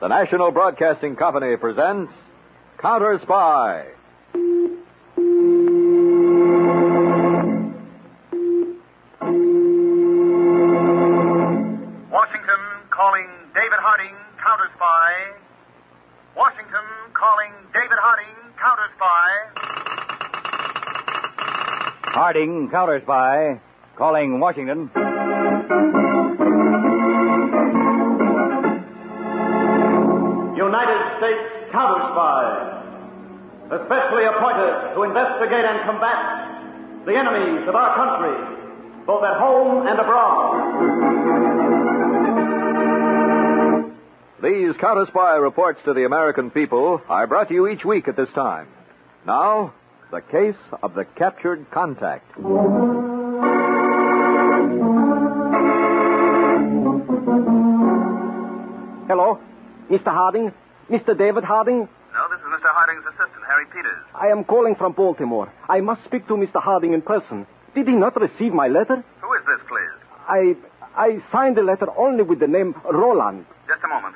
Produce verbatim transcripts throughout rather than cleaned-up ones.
The National Broadcasting Company presents Counter Spy. Washington calling David Harding, Counter Spy. Washington calling David Harding, Counter Spy. Harding, Counter Spy, calling Washington. United States Counter Spy, especially appointed to investigate and combat the enemies of our country, both at home and abroad. These Counter Spy reports to the American people are brought to you each week at this time. Now, the case of the captured contact. Hello? Mister Harding? Mister David Harding? No, this is Mister Harding's assistant, Harry Peters. I am calling from Baltimore. I must speak to Mister Harding in person. Did he not receive my letter? Who is this, please? I I signed the letter only with the name Roland. Just a moment.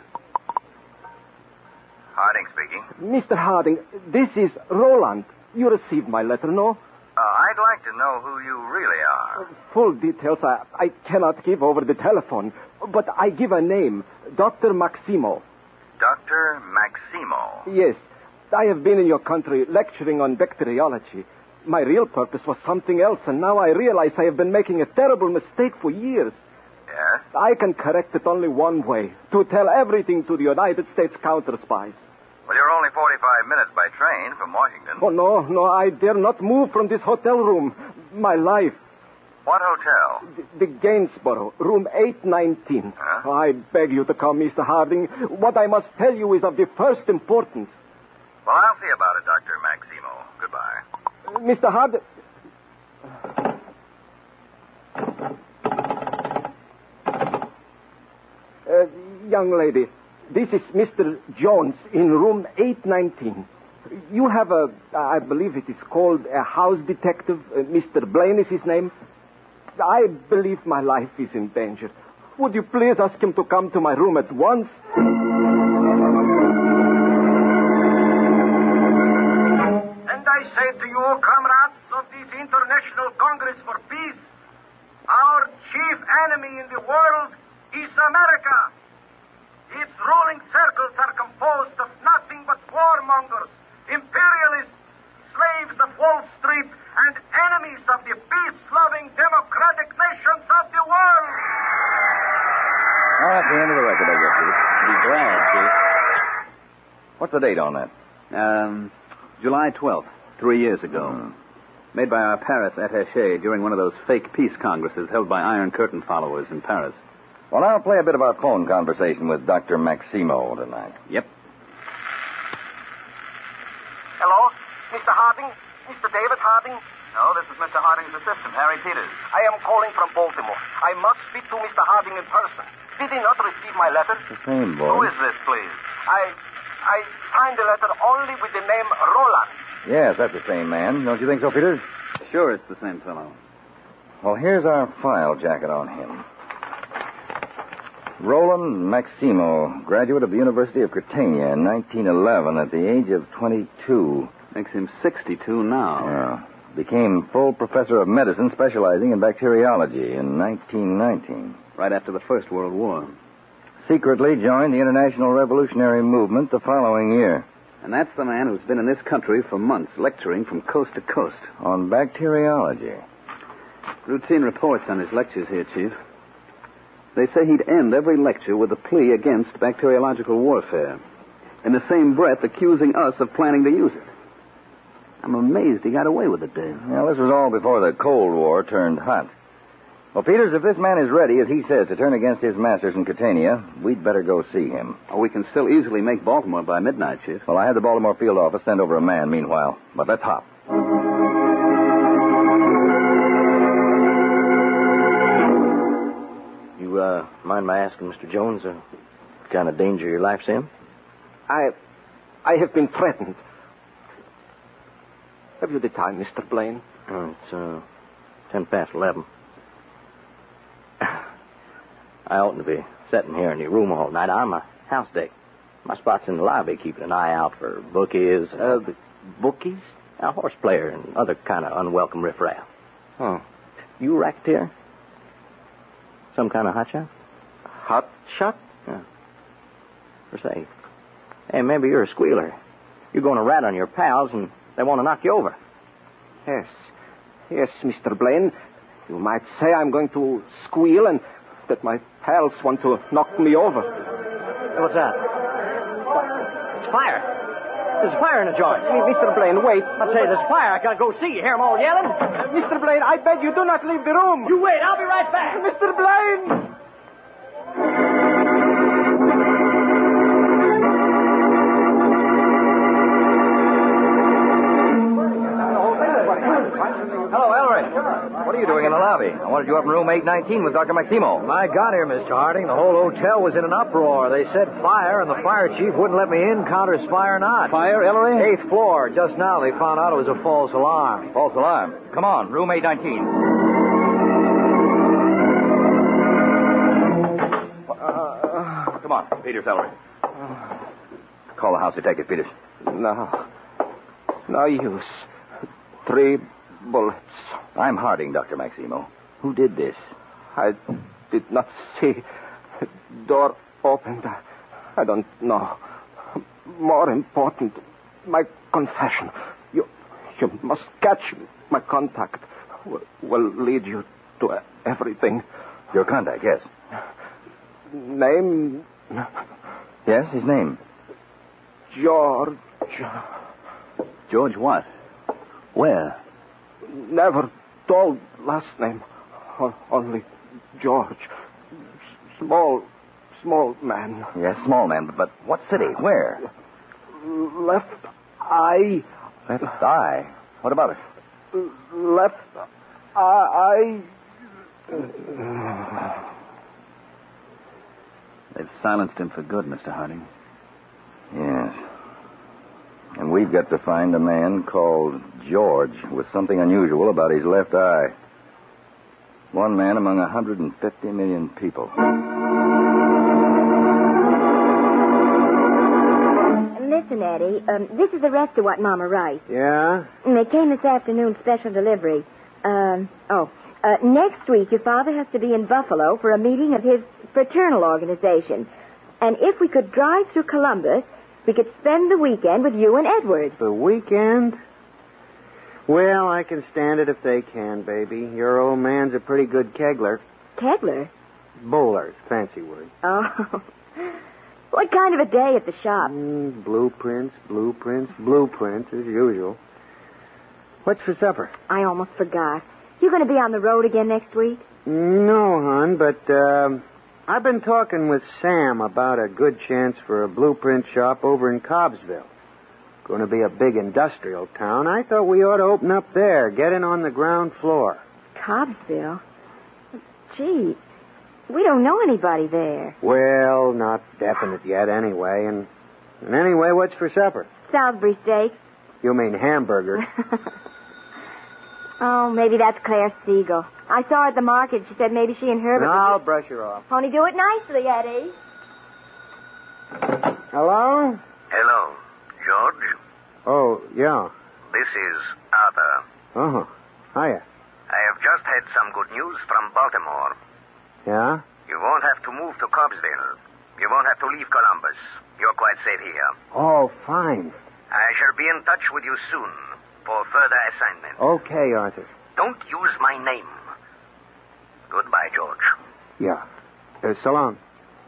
Harding speaking. Mister Harding, this is Roland. You received my letter, no? Uh, I'd like to know who you really are. Full details I, I cannot give over the telephone, but I give a name, Doctor Maximo. Doctor Maximo. Yes, I have been in your country lecturing on bacteriology. My real purpose was something else, and now I realize I have been making a terrible mistake for years. Yes? I can correct it only one way, to tell everything to the United States counter spies. Well, you're only forty-five minutes by train from Washington. Oh, no, no, I dare not move from this hotel room. My life. What hotel? The, the Gainsborough, room eight nineteen. Huh? I beg you to come, Mister Harding. What I must tell you is of the first importance. Well, I'll see about it, Doctor Maximo. Goodbye. Uh, Mister Harding... Uh, young lady, this is Mister Jones in room eight nineteen. You have a, I believe it is called a house detective. Uh, Mister Blaine is his name. I believe my life is in danger. Would you please ask him to come to my room at once? And I say to you, comrades of this International Congress for Peace, our chief enemy in the world is America. Its ruling circles are composed of nothing but warmongers, imperialists, slaves of Wall Street, and enemies of the peace-loving democratic nations of the world. Well, that's the end of the record, I guess, Chief. Be glad, Chief. What's the date on that? Um, July twelfth, three years ago. Hmm. Made by our Paris attaché during one of those fake peace congresses held by Iron Curtain followers in Paris. Well, I'll play a bit of our phone conversation with Doctor Maximo tonight. Yep. Hello? Mister Harding? Mister David Harding? No, this is Mister Harding's assistant, Harry Peters. I am calling from Baltimore. I must speak to Mister Harding in person. Did he not receive my letter? The same, boy. Who is this, please? I I signed the letter only with the name Roland. Yes, that's the same man. Don't you think so, Peters? Sure, it's the same fellow. Well, here's our file jacket on him. Roland Maximo, graduate of the University of Catania in nineteen eleven at the age of twenty-two. Makes him sixty-two now. Yeah. Became full professor of medicine specializing in bacteriology in nineteen nineteen. Right after the First World War. Secretly joined the International Revolutionary Movement the following year. And that's the man who's been in this country for months, lecturing from coast to coast. On bacteriology. Routine reports on his lectures here, Chief. They say he'd end every lecture with a plea against bacteriological warfare. In the same breath, accusing us of planning to use it. I'm amazed he got away with it, Dave. Well, this was all before the Cold War turned hot. Well, Peters, if this man is ready, as he says, to turn against his masters in Catania, we'd better go see him. Oh, we can still easily make Baltimore by midnight, Chief. Well, I had the Baltimore field office send over a man meanwhile. But let's hop. You, uh, mind my asking, Mister Jones, uh, what kind of danger your life's in? I I have been threatened. Have you the time, Mister Blaine? Oh, it's, uh, ten past eleven. I oughtn't to be sitting here in your room all night. I'm a house deck. My spot's in the lobby, keeping an eye out for bookies. Uh, bookies? A horse player and other kind of unwelcome riffraff. Oh. You a racketeer? Some kind of hotshot? Hot shot? Yeah. For say, hey, maybe you're a squealer. You're going to rat on your pals and they want to knock you over. Yes. Yes, Mister Blaine. You might say I'm going to squeal and that my pals want to knock me over. What's that? It's fire. There's fire in the joint. Hey, Mister Blaine, wait. I'll tell you, there's fire. I gotta go see. You hear them all yelling? Uh, Mister Blaine, I beg you, do not leave the room. You wait. I'll be right back. Mister Blaine! Hello, Ellery. What are you doing in the lobby? I wanted you up in room eight nineteen with Doctor Maximo. I got here, Mister Harding. The whole hotel was in an uproar. They said fire, and the fire chief wouldn't let me in, counters fire or not. Fire, Ellery? Eighth floor. Just now they found out it was a false alarm. False alarm. Come on, room eight nineteen. Uh, Come on, Peters, Ellery. Call the house detective, Peters. No. No use. Three bullets. I'm Harding, Doctor Maximo. Who did this? I did not see. Door opened. I don't know. More important, my confession. You, you must catch my contact. Will, will lead you to everything. Your contact, yes. Name? Yes, his name. George. George what? Where? Never told last name. O- only George. S- small, small man. Yes, small man, but what city? Where? Left eye. Left eye. What about it? Left eye. They've silenced him for good, Mister Harding. Yes. And we've got to find a man called George with something unusual about his left eye. One man among one hundred fifty million people. Listen, Eddie, um, this is the rest of what Mama writes. Yeah? And they came this afternoon, special delivery. Um, oh, uh, next week your father has to be in Buffalo for a meeting of his fraternal organization. And if we could drive through Columbus, we could spend the weekend with you and Edward. The weekend? Well, I can stand it if they can, baby. Your old man's a pretty good kegler. Kegler? Bowler, fancy word. Oh. What kind of a day at the shop? Mm, blueprints, blueprints, blueprints, as usual. What's for supper? I almost forgot. You going to be on the road again next week? No, hon, but um, I've been talking with Sam about a good chance for a blueprint shop over in Cobbsville. Going to be a big industrial town. I thought we ought to open up there, get in on the ground floor. Cobbsville? Gee, we don't know anybody there. Well, not definite yet anyway. And, and anyway, what's for supper? Salisbury steak. You mean hamburger. Oh, maybe that's Claire Siegel. I saw her at the market. She said maybe she and Herbert... I'll brush her off. Only do it nicely, Eddie. Hello? Hello, George. Oh, yeah. This is Arthur. Uh-huh. Hiya. I have just had some good news from Baltimore. Yeah? You won't have to move to Cobbsville. You won't have to leave Columbus. You're quite safe here. Oh, fine. I shall be in touch with you soon for further assignment. Okay, Arthur. Don't use my name. Goodbye, George. Yeah. Uh, so long.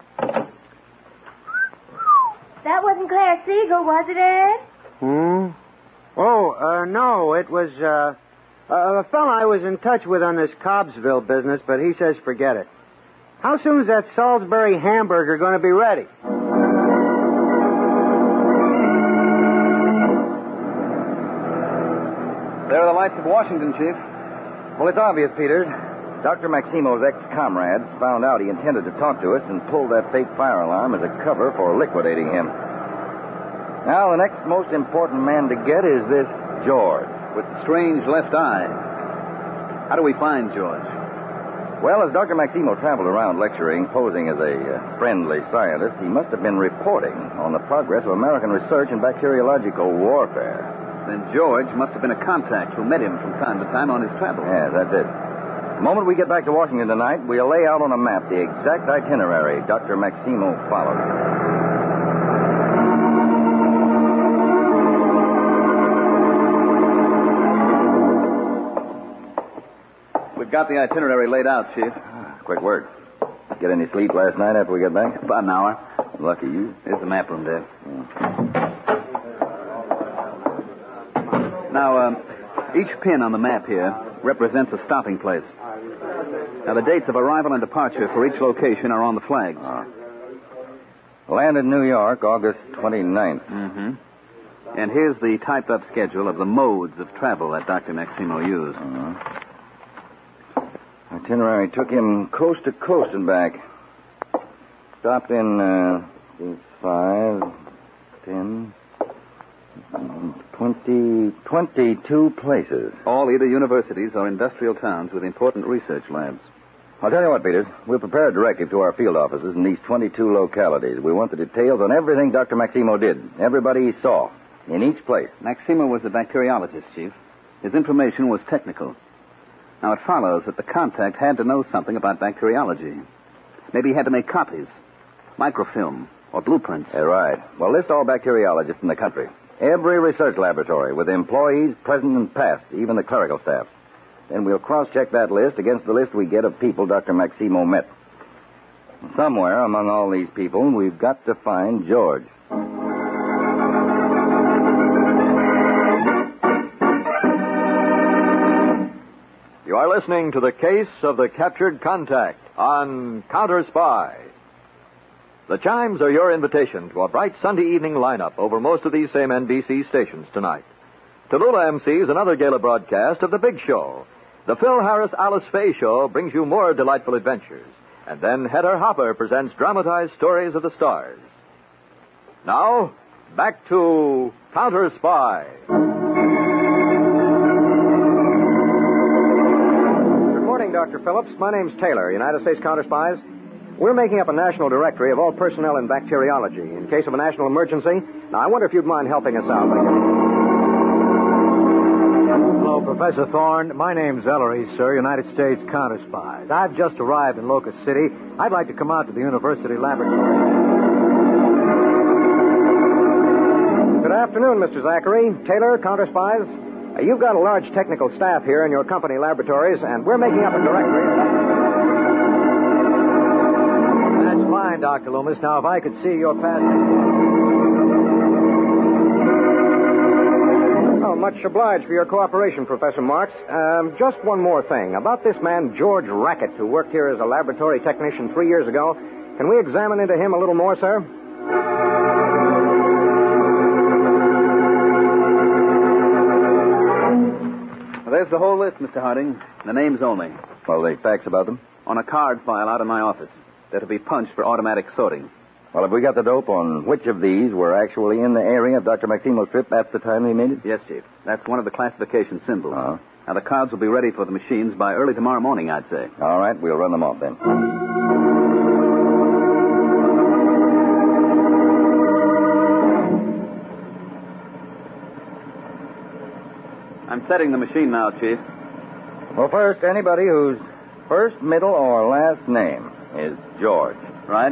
That wasn't Claire Siegel, was it, Ed? Hmm? Oh, uh, no, it was, uh, a fellow I was in touch with on this Cobbsville business, but he says forget it. How soon is that Salisbury hamburger going to be ready? There are the lights of Washington, Chief. Well, it's obvious, Peters. Doctor Maximo's ex-comrades found out he intended to talk to us and pulled that fake fire alarm as a cover for liquidating him. Now, the next most important man to get is this George. With the strange left eye. How do we find George? Well, as Doctor Maximo traveled around lecturing, posing as a uh, friendly scientist, he must have been reporting on the progress of American research in bacteriological warfare. Then George must have been a contact who met him from time to time on his travels. Yeah, that's it. The moment we get back to Washington tonight, we'll lay out on a map the exact itinerary Doctor Maximo followed. We've got the itinerary laid out, Chief. Quick work. Get any sleep last night after we got back? About an hour. Lucky you. Here's the map room, Dave. Now, um, each pin on the map here represents a stopping place. Now, the dates of arrival and departure for each location are on the flags. Oh. Landed New York, August twenty-ninth. Mm-hmm. And here's the typed-up schedule of the modes of travel that Doctor Maximo used. Uh-huh. Itinerary took him coast to coast and back. Stopped in uh, five, ten, twenty, twenty-two places. All either universities or industrial towns with important research labs. I'll tell you what, Peters. We'll prepare a directive to our field offices in these twenty-two localities. We want the details on everything Doctor Maximo did, everybody he saw, in each place. Maximo was a bacteriologist, Chief. His information was technical. Now, it follows that the contact had to know something about bacteriology. Maybe he had to make copies, microfilm, or blueprints. Yeah, right. Well, list all bacteriologists in the country. Every research laboratory, with employees present and past, even the clerical staff. Then we'll cross-check that list against the list we get of people Doctor Maximo met. Somewhere among all these people, we've got to find George. You are listening to the case of the captured contact on Counter Spy. The chimes are your invitation to a bright Sunday evening lineup over most of these same N B C stations tonight. Tallulah M Cs another gala broadcast of The Big Show. The Phil Harris Alice Faye Show brings you more delightful adventures. And then Hedda Hopper presents dramatized stories of the stars. Now, back to Counter Spy. Doctor Phillips. My name's Taylor, United States Counter Spies. We're making up a national directory of all personnel in bacteriology in case of a national emergency. Now, I wonder if you'd mind helping us out. Hello, Professor Thorne. My name's Ellery, sir, United States Counter Spies. I've just arrived in Locust City. I'd like to come out to the university laboratory. Good afternoon, Mister Zachary. Taylor, Counter Spies. Uh, you've got a large technical staff here in your company laboratories, and we're making up a directory. That's fine, Doctor Loomis. Now, if I could see your passport. Oh, much obliged for your cooperation, Professor Marks. Um, just one more thing. About this man, George Rackett, who worked here as a laboratory technician three years ago. Can we examine into him a little more, sir? Well, there's the whole list, Mister Harding. The names only. Well, the facts about them? On a card file out in my office. They're to be punched for automatic sorting. Well, have we got the dope on which of these were actually in the area of Doctor Maximo's trip at the time he made it? Yes, Chief. That's one of the classification symbols. Uh-huh. Now, the cards will be ready for the machines by early tomorrow morning, I'd say. All right, we'll run them off then. I'm setting the machine now, Chief. Well, first, anybody whose first, middle, or last name is George. Right.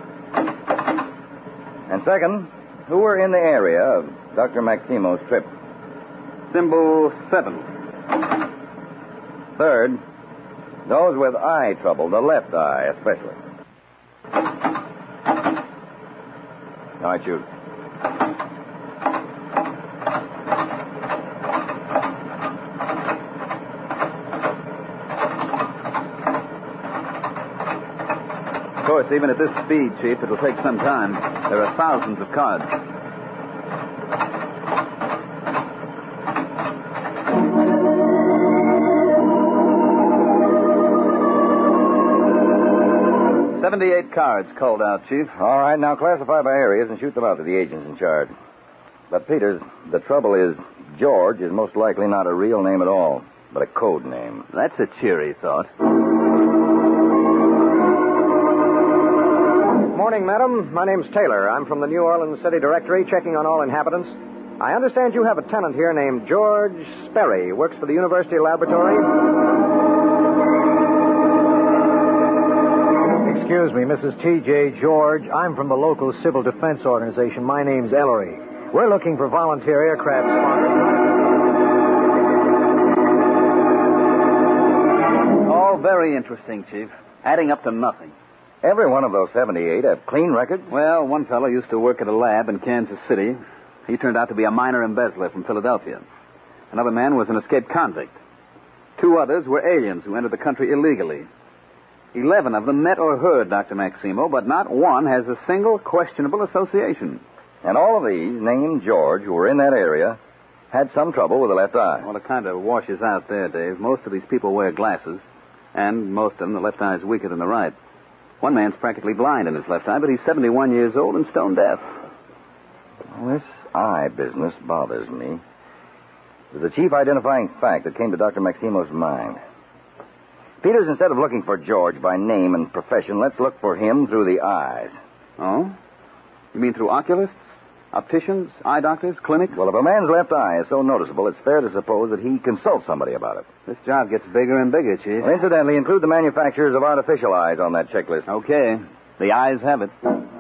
And second, who were in the area of Doctor Maximo's trip? Symbol seven. Third, those with eye trouble, the left eye especially. All right, shoot. Of course, even at this speed, Chief, it'll take some time. There are thousands of cards. Seventy-eight cards called out, Chief. All right, now classify by areas and shoot them out to the agents in charge. But, Peters, the trouble is George is most likely not a real name at all, but a code name. That's a cheery thought. morning, madam. My name's Taylor. I'm from the New Orleans City Directory, checking on all inhabitants. I understand you have a tenant here named George Sperry. Works for the University Laboratory. Excuse me, Missus T J George. I'm from the local civil defense organization. My name's Ellery. We're looking for volunteer aircraft sponsors. All very interesting, Chief. Adding up to nothing. Every one of those seventy-eight have clean records? Well, one fellow used to work at a lab in Kansas City. He turned out to be a minor embezzler from Philadelphia. Another man was an escaped convict. Two others were aliens who entered the country illegally. Eleven of them met or heard Doctor Maximo, but not one has a single questionable association. And all of these, named George, who were in that area, had some trouble with the left eye. Well, it kind of washes out there, Dave. Most of these people wear glasses, and most of them, the left eye is weaker than the right. One man's practically blind in his left eye, but he's seventy-one years old and stone deaf. Well, this eye business bothers me. It was the chief identifying fact that came to Doctor Maximo's mind. Peters, instead of looking for George by name and profession, let's look for him through the eyes. Oh? You mean through oculists? Opticians? Eye doctors? Clinics? Well, if a man's left eye is so noticeable, it's fair to suppose that he consults somebody about it. This job gets bigger and bigger, Chief. Well, incidentally, include the manufacturers of artificial eyes on that checklist. Okay. The eyes have it.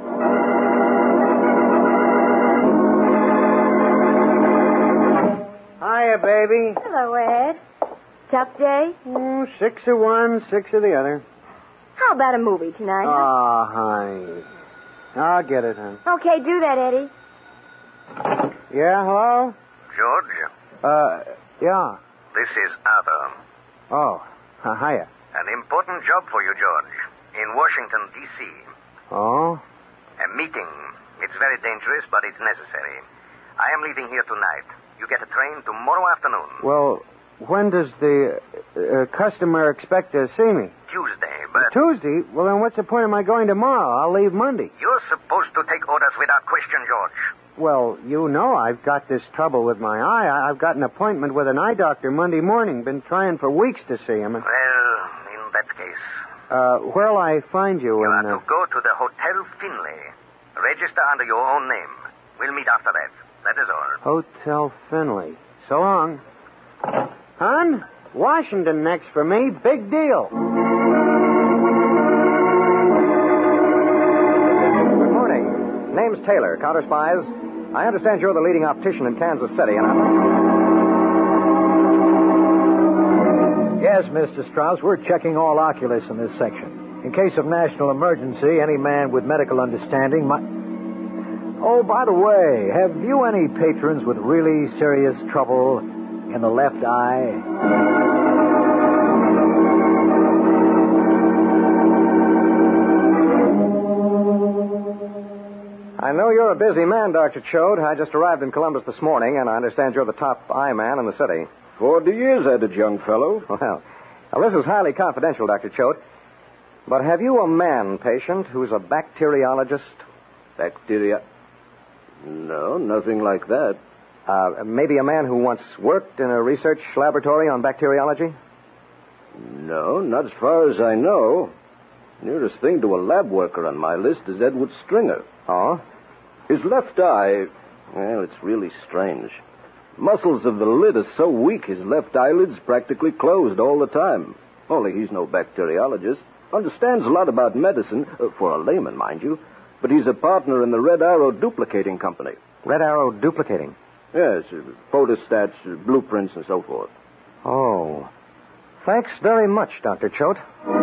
Hiya, baby. Hello, Ed. Tough day? Oh, six of one, six of the other. How about a movie tonight? huh? Oh, honey. I'll get it, hon. Okay, do that, Eddie. Yeah, hello? George, Uh, yeah. this is Arthur. Oh, uh, hiya. An important job for you, George, in Washington, D C Oh? A meeting. It's very dangerous, but it's necessary. I am leaving here tonight. You get a train tomorrow afternoon. Well, when does the uh, customer expect to see me? Tuesday, but... Tuesday? Well, then what's the point of my going tomorrow? I'll leave Monday. You're supposed to take orders without question, George. Well, you know I've got this trouble with my eye. I- I've got an appointment with an eye doctor Monday morning. Been trying for weeks to see him. And, Well, in that case, uh, where'll I find you? you in, are uh, to go to the Hotel Finlay. Register under your own name. We'll meet after that. That is all. Hotel Finley. So long. Hon, Washington next for me. Big deal. Good morning. Name's Taylor, Counter Spies. I understand you're the leading optician in Kansas City, and I'm... Yes, Mister Strauss, we're checking all oculists in this section. In case of national emergency, any man with medical understanding might... Oh, by the way, have you any patrons with really serious trouble in the left eye? I know you're a busy man, Doctor Choate. I just arrived in Columbus this morning, and I understand you're the top eye man in the city. Forty years at it, young fellow. Well, now this is highly confidential, Doctor Choate. But have you a man patient who's a bacteriologist? Bacteria? No, nothing like that. Uh, maybe a man who once worked in a research laboratory on bacteriology? No, not as far as I know. Nearest thing to a lab worker on my list is Edward Stringer. Oh? His left eye, well, it's really strange. Muscles of the lid are so weak his left eyelid's practically closed all the time. Only he's no bacteriologist. Understands a lot about medicine, uh, for a layman, mind you. But he's a partner in the Red Arrow Duplicating Company. Red Arrow Duplicating? Yes, uh, photostats, uh, blueprints, and so forth. Oh. Thanks very much, Doctor Choate.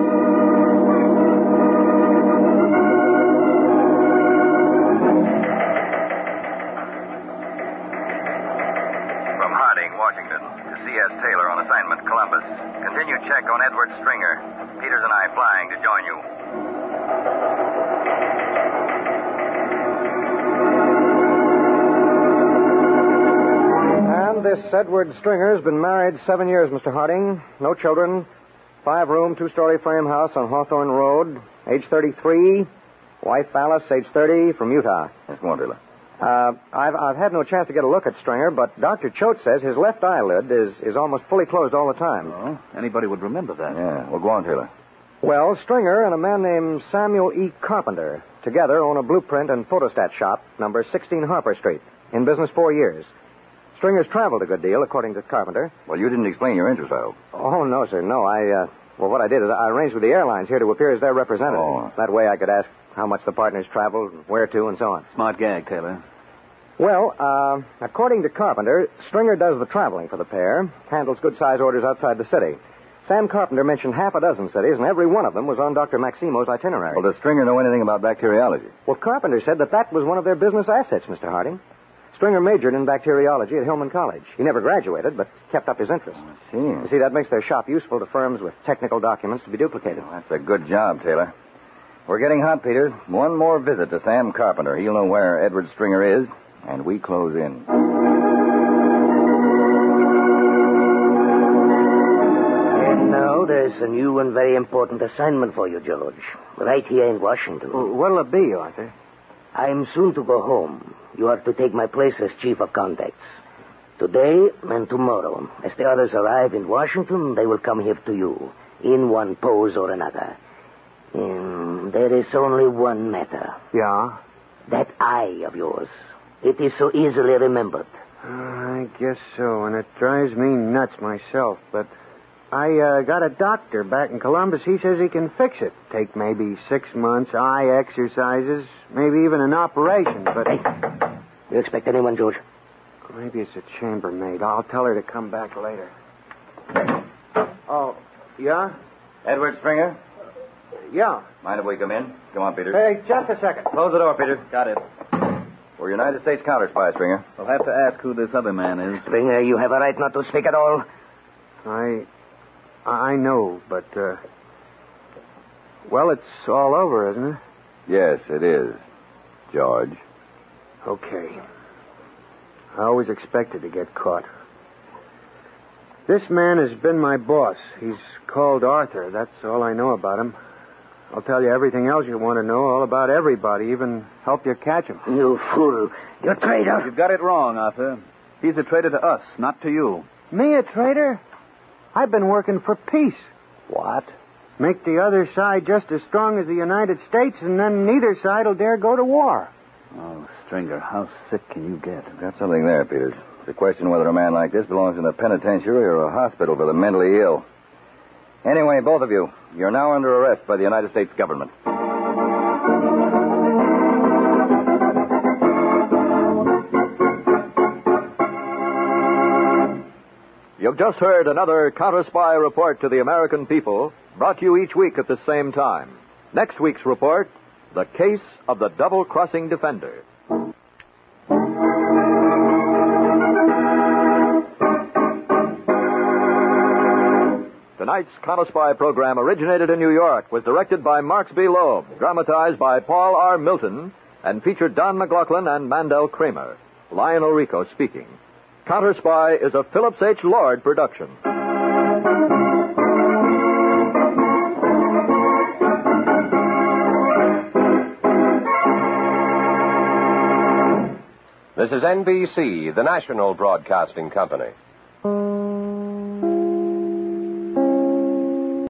From Harding, Washington, to C S. Taylor on assignment, Columbus. Continue check on Edward Stringer. Peters and I flying to join you. And this Edward Stringer's been married seven years, Mister Harding. No children. Five-room, two-story frame house on Hawthorne Road. Age thirty-three. Wife Alice, age thirty, from Utah. That's wonderful. Uh, I've, I've had no chance to get a look at Stringer, but Doctor Choate says his left eyelid is, is almost fully closed all the time. Oh, anybody would remember that. Yeah, well, go on, Taylor. Well, Stringer and a man named Samuel E. Carpenter, together own a blueprint and photostat shop, number sixteen Harper Street, in business four years. Stringer's traveled a good deal, according to Carpenter. Well, you didn't explain your interest, I hope. Oh, no, sir, no. I, uh, well, what I did is I arranged with the airlines here to appear as their representative. Oh. That way I could ask how much the partners traveled, where to, and so on. Smart gag, Taylor. Well, uh, according to Carpenter, Stringer does the traveling for the pair, handles good-size orders outside the city. Sam Carpenter mentioned half a dozen cities, and every one of them was on Doctor Maximo's itinerary. Well, does Stringer know anything about bacteriology? Well, Carpenter said that that was one of their business assets, Mister Harding. Stringer majored in bacteriology at Hillman College. He never graduated, but kept up his interest. I see. You see, that makes their shop useful to firms with technical documents to be duplicated. Well, that's a good job, Taylor. We're getting hot, Peter. One more visit to Sam Carpenter. He'll know where Edward Stringer is, and we close in. And now there's a new and very important assignment for you, George. Right here in Washington. Well, what'll it be, Arthur? I'm soon to go home. You are to take my place as chief of contacts. Today and tomorrow. As the others arrive in Washington, they will come here to you, in one pose or another. And there is only one matter. Yeah? That eye of yours. It is so easily remembered. Uh, I guess so, and it drives me nuts myself, but I uh, got a doctor back in Columbus. He says he can fix it. Take maybe six months, eye exercises, maybe even an operation, but... Hey, you expect anyone, George? Maybe it's a chambermaid. I'll tell her to come back later. Oh, yeah? Edward Stringer? Yeah. Mind if we come in? Come on, Peter. Hey, just a second. Close the door, Peter. Got it. We're United States counter spy, Stringer. We'll have to ask who this other man is. Stringer, you have a right not to speak at all. I... I know, but, uh... well, it's all over, isn't it? Yes, it is, George. Okay. I always expected to get caught. This man has been my boss. He's called Arthur. That's all I know about him. I'll tell you everything else you want to know, all about everybody, even help you catch him. You fool. You traitor. You've got it wrong, Arthur. He's a traitor to us, not to you. Me a traitor? I've been working for peace. What? Make the other side just as strong as the United States, and then neither side will dare go to war. Oh, Stringer, how sick can you get? Got something there, Peters. It's a question whether a man like this belongs in a penitentiary or a hospital for the mentally ill. Anyway, both of you, you're now under arrest by the United States government. You've just heard another Counter Spy report to the American people, brought to you each week at the same time. Next week's report, the case of the double-crossing defender. Tonight's Counter Spy program originated in New York, was directed by Marks B. Loeb, dramatized by Paul R. Milton, and featured Don McLaughlin and Mandel Kramer. Lionel Rico speaking. Counter Spy is a Phillips H. Lord production. This is N B C, the national broadcasting company.